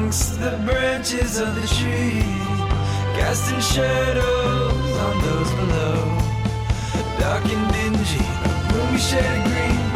amongst the branches of the tree, casting shadows on those below. Dark and dingy, a gloomy shade of green.